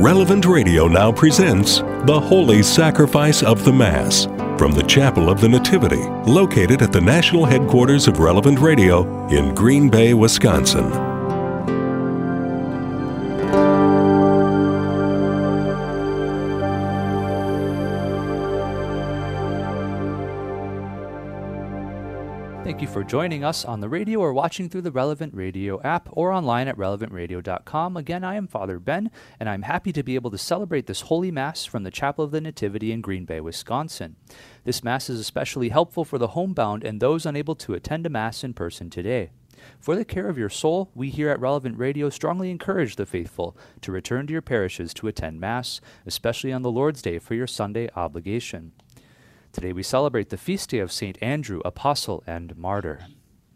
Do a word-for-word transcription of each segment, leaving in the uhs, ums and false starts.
Relevant Radio now presents The Holy Sacrifice of the Mass from the Chapel of the Nativity, located at the national headquarters of Relevant Radio in Green Bay, Wisconsin. Thank you for joining us on the radio or watching through the Relevant Radio app or online at relevant radio dot com. Again, I am Father Ben, and I'm happy to be able to celebrate this Holy Mass from the Chapel of the Nativity in Green Bay, Wisconsin. This Mass is especially helpful for the homebound and those unable to attend a Mass in person today. For the care of your soul, we here at Relevant Radio strongly encourage the faithful to return to your parishes to attend Mass, especially on the Lord's Day for your Sunday obligation. Today we celebrate the feast day of Saint Andrew, Apostle and Martyr.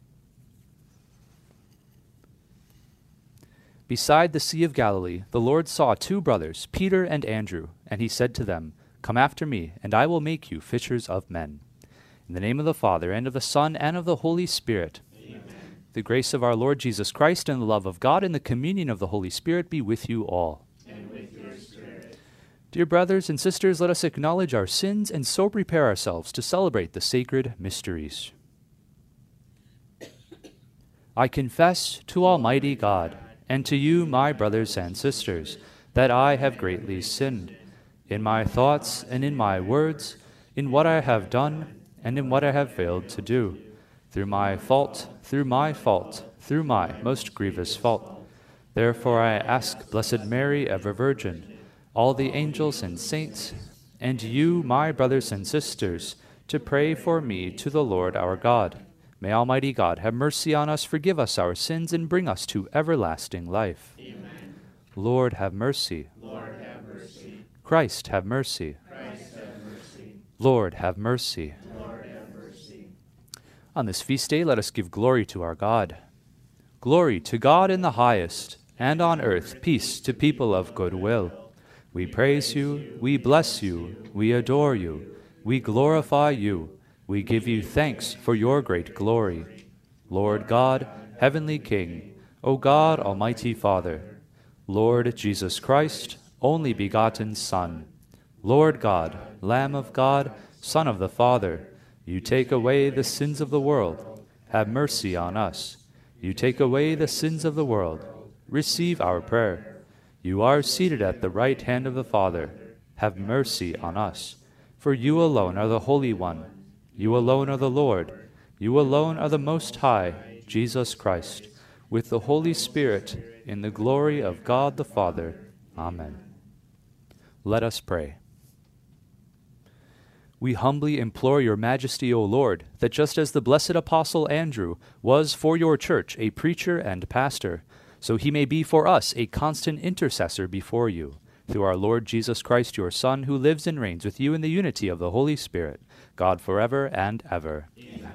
Beside the Sea of Galilee, the Lord saw two brothers, Peter and Andrew, and he said to them, "Come after me, and I will make you fishers of men." In the name of the Father, and of the Son, and of the Holy Spirit. Amen. The grace of our Lord Jesus Christ, and the love of God, and the communion of the Holy Spirit be with you all. And with your spirit. Dear brothers and sisters, let us acknowledge our sins and so prepare ourselves to celebrate the sacred mysteries. I confess to Almighty God, and to you, my brothers and sisters, that I have greatly sinned, in my thoughts and in my words, in what I have done and in what I have failed to do, through my fault, through my fault, through my most grievous fault. Therefore I ask Blessed Mary, ever Virgin, all the angels and saints, and you, my brothers and sisters, to pray for me to the Lord our God. May Almighty God have mercy on us, forgive us our sins, and bring us to everlasting life. Amen. Lord, have mercy. Lord, have mercy. Christ, have mercy. Christ, have mercy. Lord, have mercy. Lord, have mercy. On this feast day, let us give glory to our God. Glory to God in the highest, and on earth peace to people of good will. We praise you, we bless you, we adore you, we glorify you, we give you thanks for your great glory. Lord God, Heavenly King, O God, Almighty Father, Lord Jesus Christ, only begotten Son, Lord God, Lamb of God, Son of the Father, you take away the sins of the world, have mercy on us. You take away the sins of the world, receive our prayer. You are seated at the right hand of the Father. Have mercy on us. For you alone are the Holy One. You alone are the Lord. You alone are the Most High, Jesus Christ, with the Holy Spirit, in the glory of God the Father. Amen. Let us pray. We humbly implore your majesty, O Lord, that just as the blessed Apostle Andrew was for your church a preacher and pastor, so he may be for us a constant intercessor before you, through our Lord Jesus Christ, your Son, who lives and reigns with you in the unity of the Holy Spirit, God forever and ever. Amen.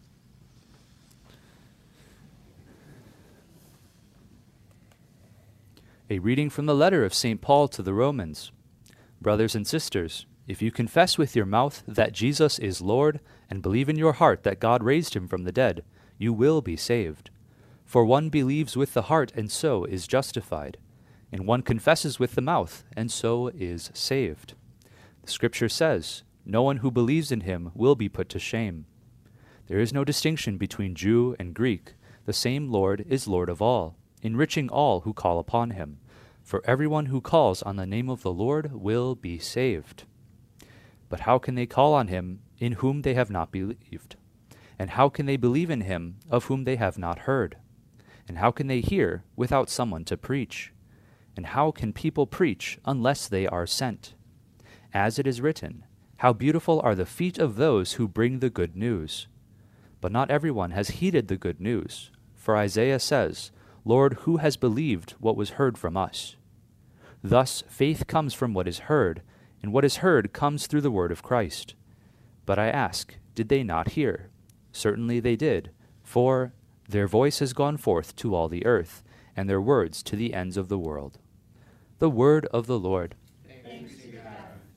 A reading from the letter of Saint Paul to the Romans. Brothers and sisters, if you confess with your mouth that Jesus is Lord, and believe in your heart that God raised him from the dead, you will be saved. For one believes with the heart, and so is justified, and one confesses with the mouth, and so is saved. The Scripture says, no one who believes in him will be put to shame. There is no distinction between Jew and Greek. The same Lord is Lord of all, enriching all who call upon him. For everyone who calls on the name of the Lord will be saved. But how can they call on him in whom they have not believed? And how can they believe in him of whom they have not heard? And how can they hear without someone to preach? And how can people preach unless they are sent? As it is written, how beautiful are the feet of those who bring the good news. But not everyone has heeded the good news. For Isaiah says, Lord, who has believed what was heard from us? Thus faith comes from what is heard, and what is heard comes through the word of Christ. But I ask, did they not hear? Certainly they did, for their voice has gone forth to all the earth, and their words to the ends of the world. The word of the Lord. Thanks be to God.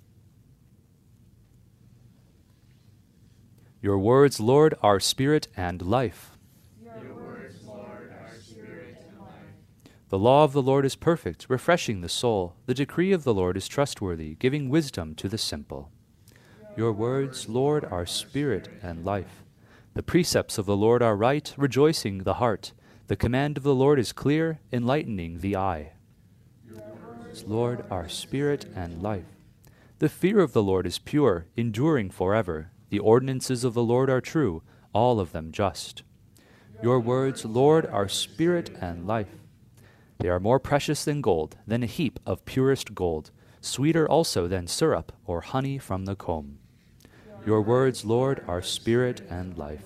Your words, Lord, are spirit and life. Your words, Lord, are spirit and life. The law of the Lord is perfect, refreshing the soul. The decree of the Lord is trustworthy, giving wisdom to the simple. Your words, Lord, are spirit and life. The precepts of the Lord are right, rejoicing the heart. The command of the Lord is clear, enlightening the eye. Your words, Lord, are spirit and life. The fear of the Lord is pure, enduring forever. The ordinances of the Lord are true, all of them just. Your words, Lord, are spirit and life. They are more precious than gold, than a heap of purest gold, sweeter also than syrup or honey from the comb. Your words, Lord, are spirit and life.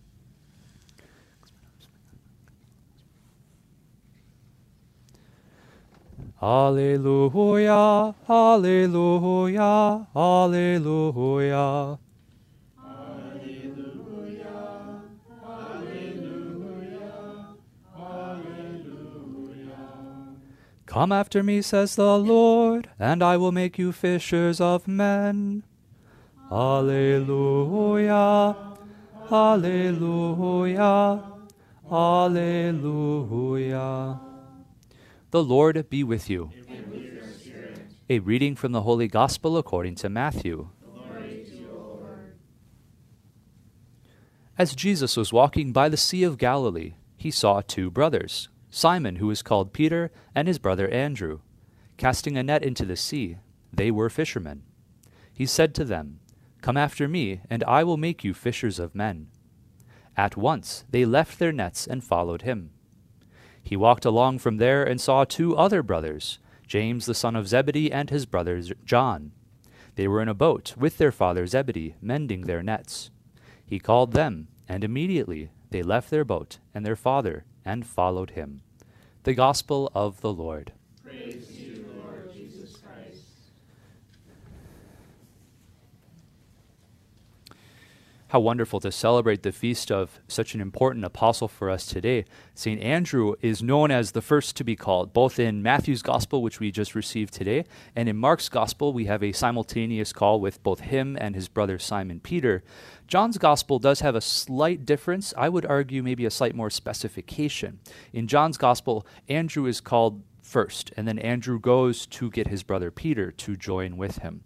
Alleluia, alleluia, alleluia. Alleluia, alleluia, alleluia. Come after me, says the Lord, and I will make you fishers of men. Alleluia, alleluia, alleluia. The Lord be with you. And with your spirit. A reading from the Holy Gospel according to Matthew. Glory to you, O Lord. As Jesus was walking by the Sea of Galilee, he saw two brothers, Simon, who is called Peter, and his brother Andrew, casting a net into the sea. They were fishermen. He said to them, "Come after me, and I will make you fishers of men." At once they left their nets and followed him. He walked along from there and saw two other brothers, James the son of Zebedee and his brother John. They were in a boat with their father Zebedee, mending their nets. He called them, and immediately they left their boat and their father and followed him. The Gospel of the Lord. Praise to you, Lord Jesus Christ. How wonderful to celebrate the feast of such an important apostle for us today. Saint Andrew is known as the first to be called, both in Matthew's Gospel, which we just received today, and in Mark's Gospel, we have a simultaneous call with both him and his brother Simon Peter. John's Gospel does have a slight difference. I would argue maybe a slight more specification. In John's Gospel, Andrew is called first, and then Andrew goes to get his brother Peter to join with him.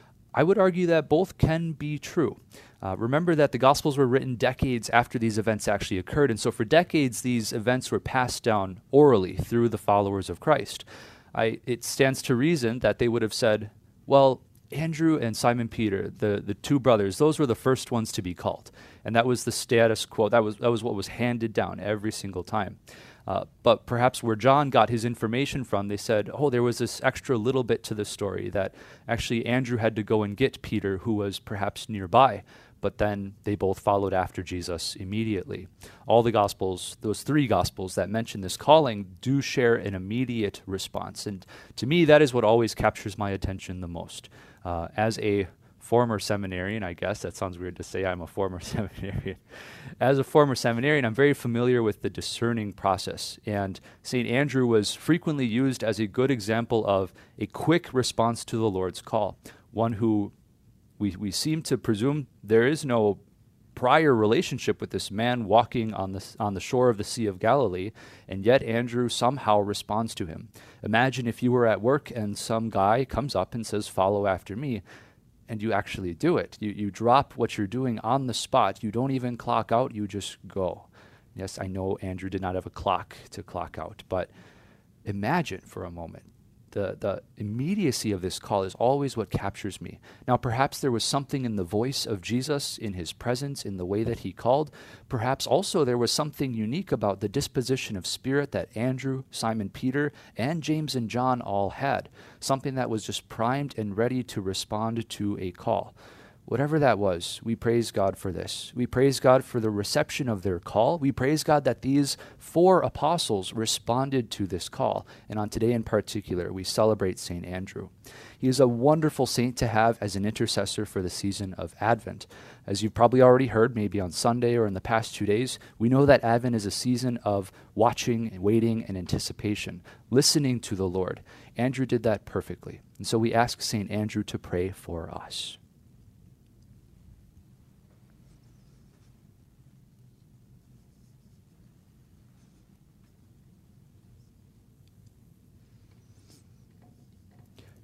I would argue that both can be true. Uh, remember that the Gospels were written decades after these events actually occurred, and so for decades these events were passed down orally through the followers of Christ. I, it stands to reason that they would have said, well, Andrew and Simon Peter, the, the two brothers, those were the first ones to be called, and that was the status quo. That was, that was what was handed down every single time. Uh, but perhaps where John got his information from, they said, oh, there was this extra little bit to the story that actually Andrew had to go and get Peter, who was perhaps nearby. But then they both followed after Jesus immediately. All the Gospels, those three Gospels that mention this calling, do share an immediate response. And to me, that is what always captures my attention the most. Uh, as a former seminarian, I guess, that sounds weird to say I'm a former seminarian. As a former seminarian, I'm very familiar with the discerning process. And Saint Andrew was frequently used as a good example of a quick response to the Lord's call, one who We, we seem to presume there is no prior relationship with this man walking on the, on the shore of the Sea of Galilee, and yet Andrew somehow responds to him. Imagine if you were at work and some guy comes up and says, "Follow after me," and you actually do it. You, you drop what you're doing on the spot. You don't even clock out, you just go. Yes, I know Andrew did not have a clock to clock out, but imagine for a moment. The, the immediacy of this call is always what captures me. Now, perhaps there was something in the voice of Jesus, in his presence, in the way that he called. Perhaps also there was something unique about the disposition of spirit that Andrew, Simon Peter, and James and John all had. Something that was just primed and ready to respond to a call. Whatever that was, we praise God for this. We praise God for the reception of their call. We praise God that these four apostles responded to this call. And on today in particular, we celebrate Saint Andrew. He is a wonderful saint to have as an intercessor for the season of Advent. As you've probably already heard, maybe on Sunday or in the past two days, we know that Advent is a season of watching and waiting and anticipation, listening to the Lord. Andrew did that perfectly. And so we ask Saint Andrew to pray for us.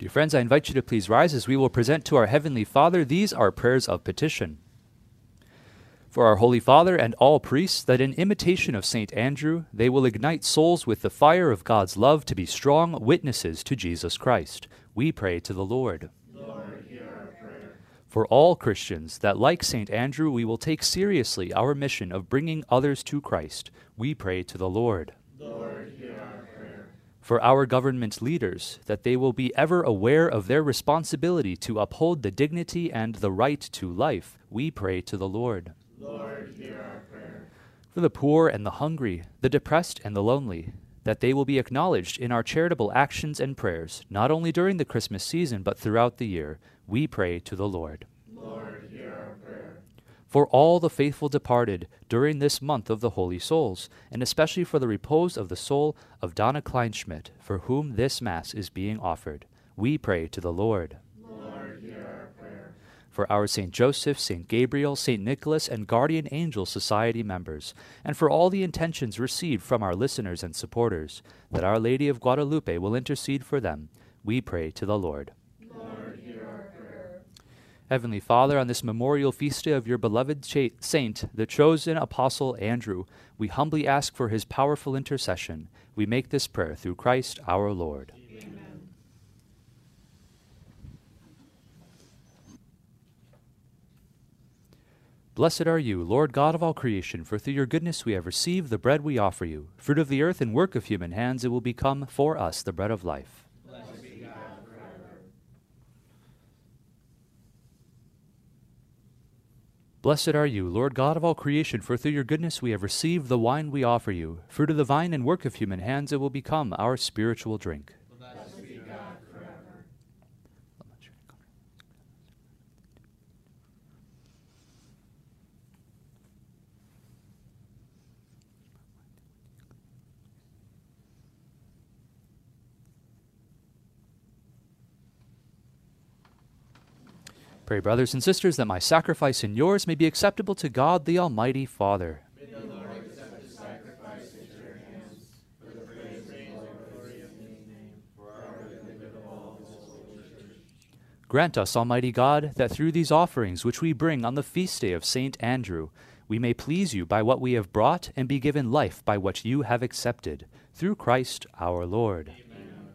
Dear friends, I invite you to please rise as we will present to our Heavenly Father these our prayers of petition. For our Holy Father and all priests, that in imitation of Saint Andrew, they will ignite souls with the fire of God's love to be strong witnesses to Jesus Christ. We pray to the Lord. Lord, hear our prayer. For all Christians, that like Saint Andrew, we will take seriously our mission of bringing others to Christ. We pray to the Lord. Lord, hear our prayer. For our government leaders, that they will be ever aware of their responsibility to uphold the dignity and the right to life. We pray to the Lord. Lord, hear our prayer. For the poor and the hungry, the depressed and the lonely, that they will be acknowledged in our charitable actions and prayers, not only during the Christmas season, but throughout the year. We pray to the Lord. Lord, hear our prayer. For all the faithful departed during this month of the Holy Souls, and especially for the repose of the soul of Donna Kleinschmidt, for whom this Mass is being offered, we pray to the Lord. Lord, hear our prayer. For our Saint Joseph, Saint Gabriel, Saint Nicholas, and Guardian Angel Society members, and for all the intentions received from our listeners and supporters, that Our Lady of Guadalupe will intercede for them, we pray to the Lord. Lord, hear our prayer. Heavenly Father, on this memorial feast day of your beloved cha- saint, the chosen apostle Andrew, we humbly ask for his powerful intercession. We make this prayer through Christ our Lord. Amen. Blessed are you, Lord God of all creation, for through your goodness we have received the bread we offer you. Fruit of the earth and work of human hands, it will become for us the bread of life. Blessed be God forever. Blessed are you, Lord God of all creation, for through your goodness we have received the wine we offer you. Fruit of the vine and work of human hands, it will become our spiritual drink. Blessed be God forever. Pray, brothers and sisters, that my sacrifice and yours may be acceptable to God, the Almighty Father. May the Lord accept the sacrifice at your hands for the praise and glory of his name, for our good and good of all his holy church. Grant us, Almighty God, that through these offerings which we bring on the feast day of Saint Andrew, we may please you by what we have brought and be given life by what you have accepted. Through Christ our Lord. Amen.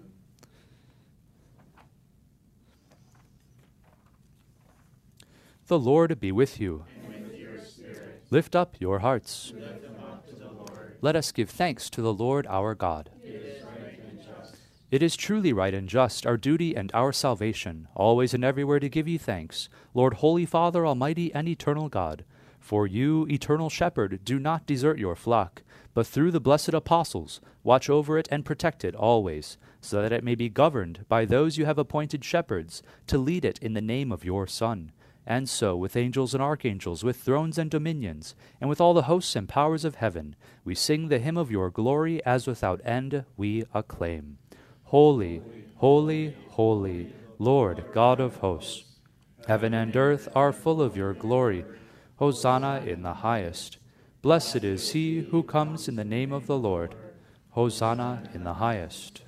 The Lord be with you. And with your spirit, Lift up your hearts. lift them up to the Lord. Let us give thanks to the Lord our God. It is right and just. It is truly right and just, our duty and our salvation, always and everywhere to give you thanks, Lord, Holy Father, Almighty and eternal God. For you, eternal Shepherd, do not desert your flock, but through the blessed apostles watch over it and protect it always, so that it may be governed by those you have appointed shepherds to lead it in the name of your Son. And so, with angels and archangels, with thrones and dominions, and with all the hosts and powers of heaven, we sing the hymn of your glory, as without end we acclaim. Holy, holy, holy, Lord God of hosts. Heaven and earth are full of your glory. Hosanna in the highest. Blessed is he who comes in the name of the Lord. Hosanna in the highest.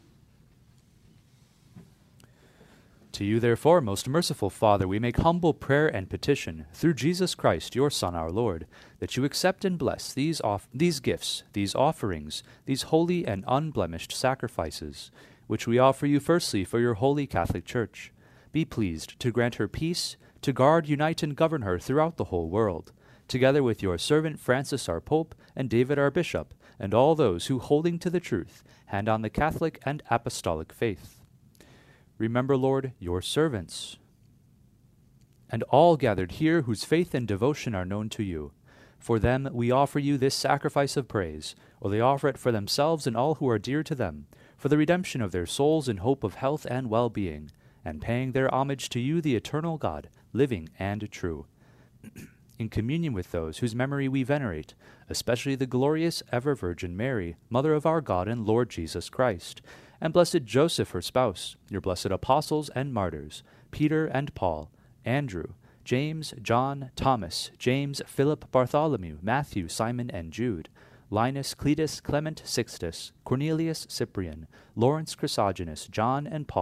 To you, therefore, most merciful Father, we make humble prayer and petition, through Jesus Christ, your Son, our Lord, that you accept and bless these, off- these gifts, these offerings, these holy and unblemished sacrifices, which we offer you firstly for your holy Catholic Church. Be pleased to grant her peace, to guard, unite, and govern her throughout the whole world, together with your servant Francis our Pope, and David our Bishop, and all those who, holding to the truth, hand on the Catholic and Apostolic faith. Remember, Lord, your servants, and all gathered here whose faith and devotion are known to you. For them we offer you this sacrifice of praise, or they offer it for themselves and all who are dear to them, for the redemption of their souls in hope of health and well-being, and paying their homage to you, the eternal God, living and true. In communion with those whose memory we venerate, especially the glorious ever-Virgin Mary, Mother of our God and Lord Jesus Christ, and blessed Joseph, her spouse, your blessed apostles and martyrs, Peter and Paul, Andrew, James, John, Thomas, James, Philip, Bartholomew, Matthew, Simon, and Jude, Linus, Cletus, Clement, Sixtus, Cornelius, Cyprian, Lawrence, Chrysogonus, John, and Paul,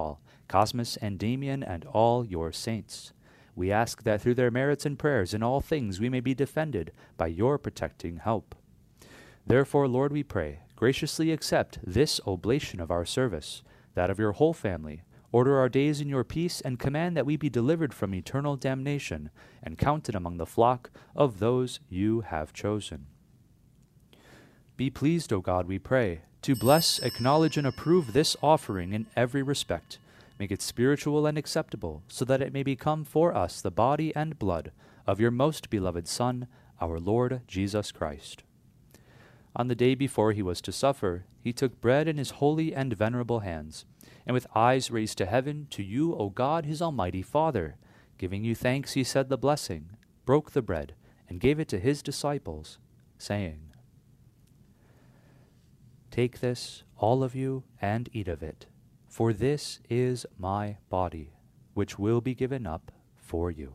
Cosmas and Damian, and all your saints. We ask that through their merits and prayers in all things we may be defended by your protecting help. Therefore, Lord, we pray, graciously accept this oblation of our service, that of your whole family. Order our days in your peace, and command that we be delivered from eternal damnation, and counted among the flock of those you have chosen. Be pleased, O God, we pray, to bless, acknowledge, and approve this offering in every respect. Make it spiritual and acceptable, so that it may become for us the body and blood of your most beloved Son, our Lord Jesus Christ. On the day before he was to suffer, he took bread in his holy and venerable hands, and with eyes raised to heaven, to you, O God, his almighty Father, giving you thanks, he said the blessing, broke the bread, and gave it to his disciples, saying, Take this, all of you, and eat of it, for this is my body, which will be given up for you.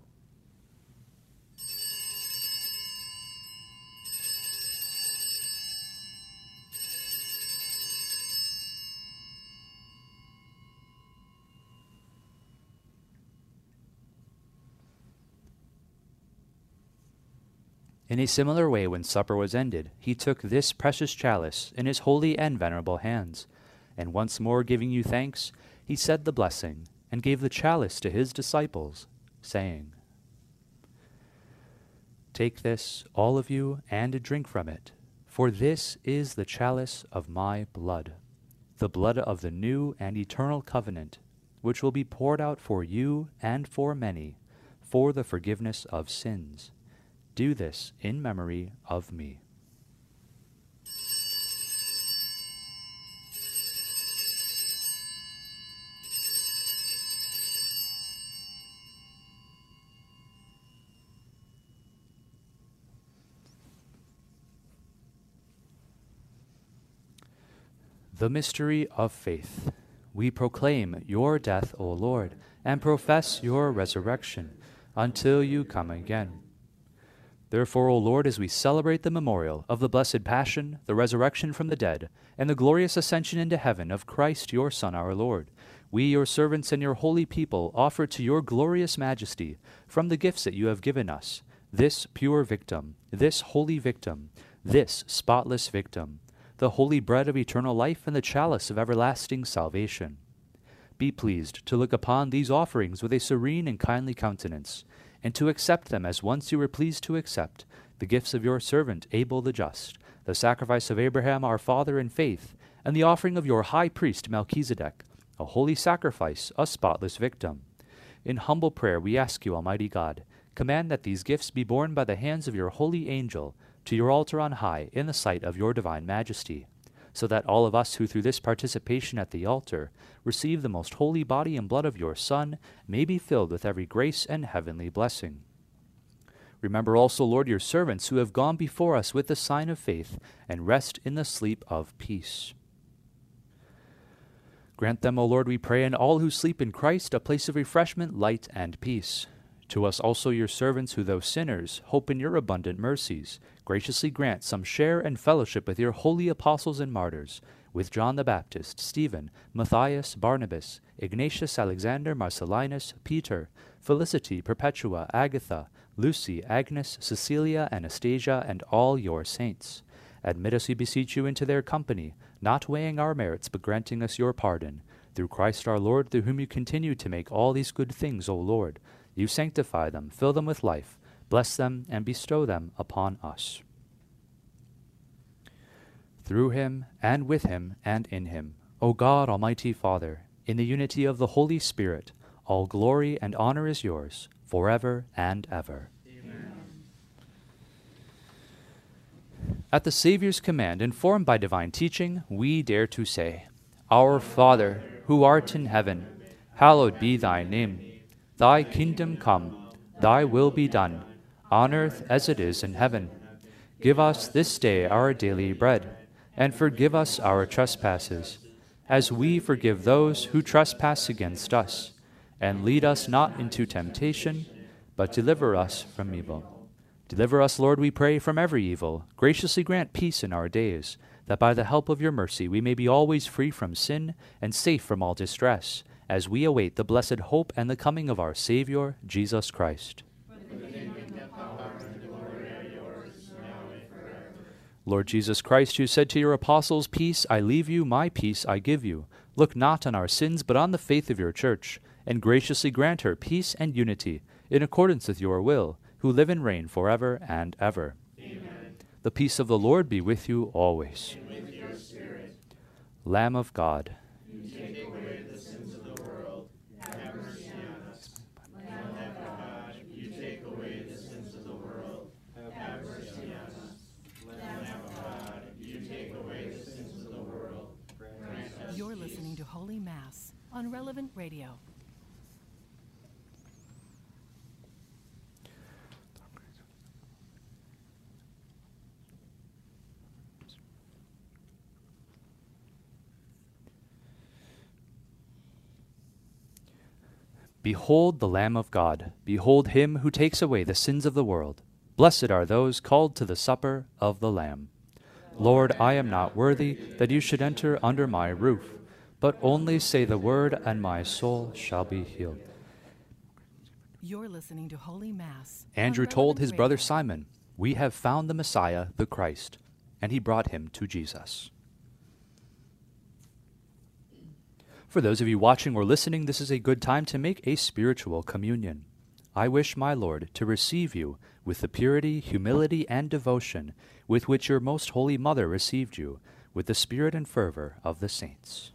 In a similar way, when supper was ended, he took this precious chalice in his holy and venerable hands, and once more giving you thanks, he said the blessing, and gave the chalice to his disciples, saying, Take this, all of you, and drink from it, for this is the chalice of my blood, the blood of the new and eternal covenant, which will be poured out for you and for many, for the forgiveness of sins. Do this in memory of me. The mystery of faith. We proclaim your death, O Lord, and profess your resurrection until you come again. Therefore, O Lord, as we celebrate the memorial of the blessed Passion, the resurrection from the dead, and the glorious ascension into heaven of Christ your Son, our Lord, we, your servants and your holy people, offer to your glorious majesty, from the gifts that you have given us, this pure victim, this holy victim, this spotless victim, the holy bread of eternal life and the chalice of everlasting salvation. Be pleased to look upon these offerings with a serene and kindly countenance, and to accept them as once you were pleased to accept the gifts of your servant Abel the just, the sacrifice of Abraham our father in faith, and the offering of your high priest Melchizedek, a holy sacrifice, a spotless victim. In humble prayer we ask you, Almighty God, command that these gifts be borne by the hands of your holy angel to your altar on high in the sight of your divine majesty, so that all of us who through this participation at the altar receive the most holy body and blood of your Son may be filled with every grace and heavenly blessing. Remember also, Lord, your servants who have gone before us with the sign of faith, and rest in the sleep of peace. Grant them, O Lord, we pray, and all who sleep in Christ, a place of refreshment, light, and peace. To us also, your servants, who though sinners, hope in your abundant mercies, graciously grant some share and fellowship with your holy apostles and martyrs, with John the Baptist, Stephen, Matthias, Barnabas, Ignatius, Alexander, Marcellinus, Peter, Felicity, Perpetua, Agatha, Lucy, Agnes, Cecilia, Anastasia, and all your saints. Admit us, we beseech you, into their company, not weighing our merits, but granting us your pardon. Through Christ our Lord, through whom you continue to make all these good things, O Lord, you sanctify them, fill them with life, bless them, and bestow them upon us. Through him, and with him, and in him, O God, Almighty Father, in the unity of the Holy Spirit, all glory and honor is yours, forever and ever. Amen. At the Savior's command, informed by divine teaching, we dare to say, Our Father, who art in heaven, hallowed be thy name. Thy kingdom come, thy will be done, on earth as it is in heaven. Give us this day our daily bread, and forgive us our trespasses, as we forgive those who trespass against us. And lead us not into temptation, but deliver us from evil. Deliver us, Lord, we pray, from every evil. Graciously grant peace in our days, that by the help of your mercy we may be always free from sin and safe from all distress, as we await the blessed hope and the coming of our Savior, Jesus Christ. Lord Jesus Christ, who said to your apostles, "Peace I leave you, my peace I give you," look not on our sins, but on the faith of your church, and graciously grant her peace and unity, in accordance with your will, who live and reign forever and ever. Amen. The peace of the Lord be with you always. And with your spirit. Lamb of God, You take away the sins of the world. Have mercy on us. Lamb of God, you take away the sins of the world. Have mercy on us. Lamb of God, you take away the sins of the world. Grant us You're listening to Holy Mass on Relevant Radio. behold the Lamb of God, behold him who takes away the sins of the world. Blessed are those called to the supper of the Lamb. Lord, I am not worthy that you should enter under my roof, but only say the word, and my soul shall be healed. You're listening to Holy Mass. Andrew on told his Relevant brother Radio. Simon, "We have found the Messiah, the Christ," and he brought him to Jesus. For those of you watching or listening, this is a good time to make a spiritual communion. I wish my Lord to receive you with the purity, humility, and devotion with which your most holy mother received you, with the spirit and fervor of the saints.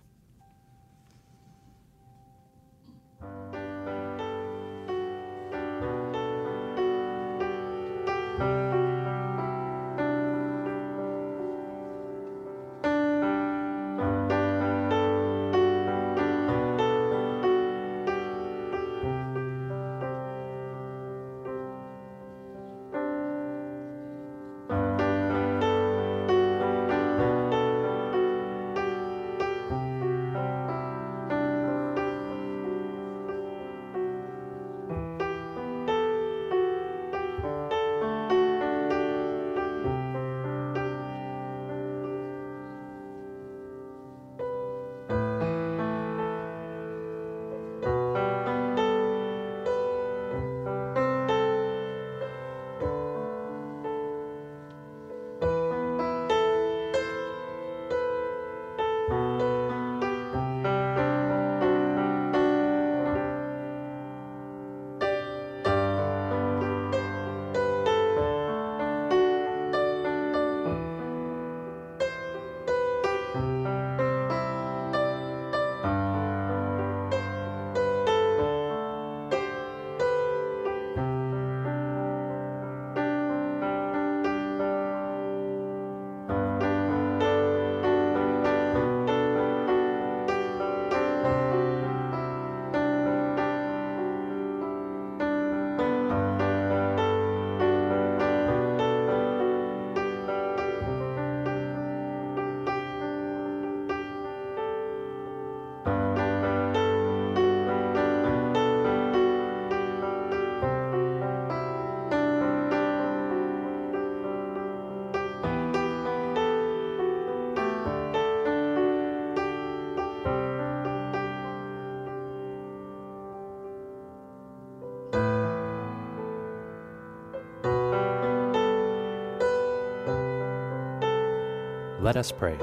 Let us pray.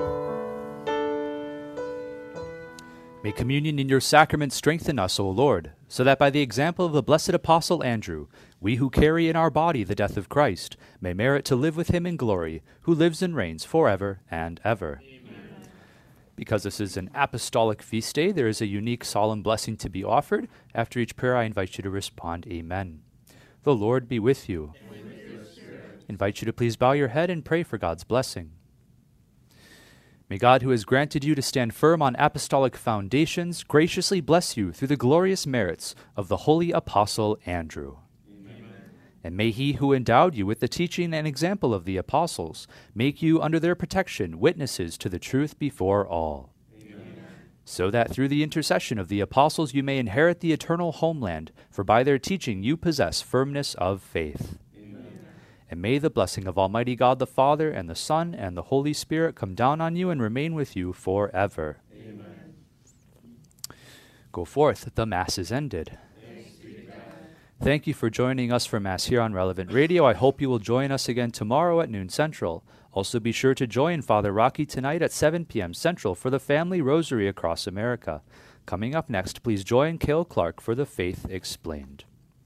May communion in your sacrament strengthen us, O Lord, so that by the example of the blessed Apostle Andrew, we who carry in our body the death of Christ may merit to live with him in glory, who lives and reigns forever and ever. Amen. Because this is an apostolic feast day, there is a unique solemn blessing to be offered. After each prayer, I invite you to respond, Amen. The Lord be with you. and with your spirit. Invite you to please bow your head and pray for God's blessing. May God, who has granted you to stand firm on apostolic foundations, graciously bless you through the glorious merits of the holy Apostle Andrew. Amen. And may he who endowed you with the teaching and example of the apostles make you under their protection witnesses to the truth before all. Amen. So that through the intercession of the apostles you may inherit the eternal homeland, for by their teaching you possess firmness of faith. And may the blessing of Almighty God the Father, and the Son, and the Holy Spirit come down on you and remain with you forever. Amen. Go forth, the Mass is ended. Thank you for joining us for Mass here on Relevant Radio. I hope you will join us again tomorrow at noon Central. Also be sure to join Father Rocky tonight at seven p.m. Central for the Family Rosary across America. Coming up next, please join Cale Clark for the Faith Explained.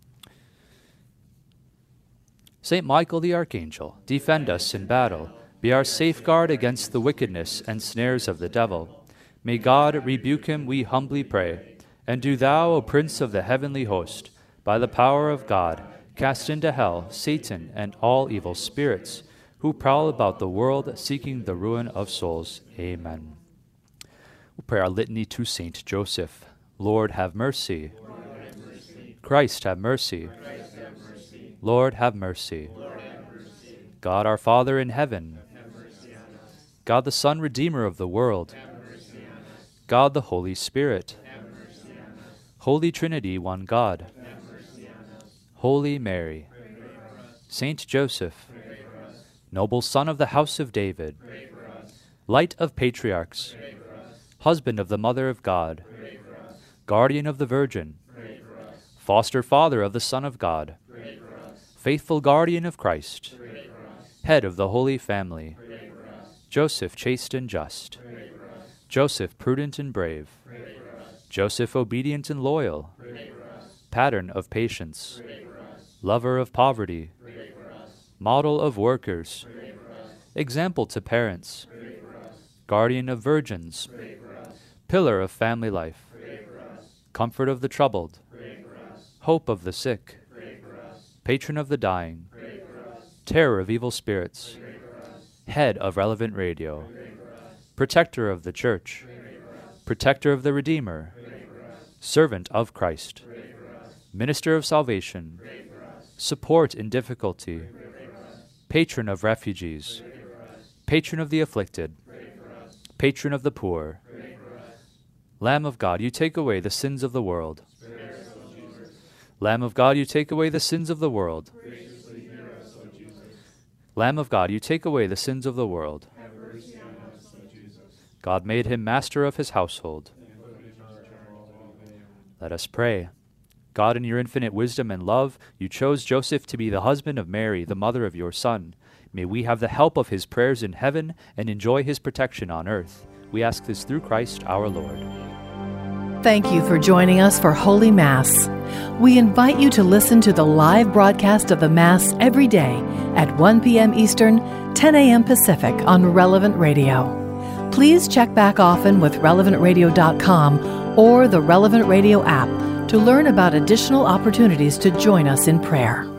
Saint Michael the Archangel, defend us in battle. Be our safeguard against the wickedness and snares of the devil. May God rebuke him, we humbly pray. And do thou, O Prince of the heavenly host, by the power of God, cast into hell Satan and all evil spirits, who prowl about the world seeking the ruin of souls. Amen. We'll pray our litany to Saint Joseph. Lord, have mercy. Lord, have mercy. Christ, have mercy. Christ, have mercy. Lord, have mercy. Lord, have mercy. God, our Father in heaven. Have mercy on us. God, the Son, Redeemer of the world. Have mercy on us. God, the Holy Spirit. Have mercy on us. Holy Trinity, one God. Have mercy on us. Holy Mary. Pray for us. Saint Joseph. Pray for us. Noble Son of the House of David. Pray for us. Light of patriarchs. Pray for us. Husband of the Mother of God. Pray for us. Guardian of the Virgin. Pray for us. Foster Father of the Son of God. Pray for us. Faithful Guardian of Christ. Pray for us. Head of the Holy Family. Pray for us. Joseph chaste and just. Pray for us. Joseph prudent and brave. Pray for us. Joseph obedient and loyal. Pray for us. Pattern of patience. Pray for us. Lover of poverty. Pray for us. Model of workers. Pray for us. Example to parents. Pray for us. Guardian of virgins. Pray for us. Pillar of family life. Pray for us. Comfort of the troubled. Pray for us. Hope of the sick. Pray for us. Patron of the dying. Pray for us. Terror of evil spirits. Pray for us. Head of Relevant Radio. Pray for us. Protector of the Church. Pray for us. Protector of the Redeemer. Pray for us. Servant of Christ. Pray for us. Minister of salvation. Pray for us. Support in difficulty. Pray for us. Patron of refugees. Pray for us. Patron of the afflicted. Pray for us. Patron of the poor. Pray for us. Lamb of God, you take away the sins of the world. Spare us, O Jesus. Lamb of God, you take away the sins of the world. Graciously hear us, O Jesus. Lamb of God, you take away the sins of the world. Have mercy on us, O Jesus. God made him master of his household. And put him in our eternal well-being. Let us pray. God, in your infinite wisdom and love, you chose Joseph to be the husband of Mary, the mother of your Son. May we have the help of his prayers in heaven and enjoy his protection on earth. We ask this through Christ our Lord. Thank you for joining us for Holy Mass. We invite you to listen to the live broadcast of the Mass every day at one p.m. Eastern, ten a.m. Pacific on Relevant Radio. Please check back often with relevant radio dot com or the Relevant Radio app to learn about additional opportunities to join us in prayer.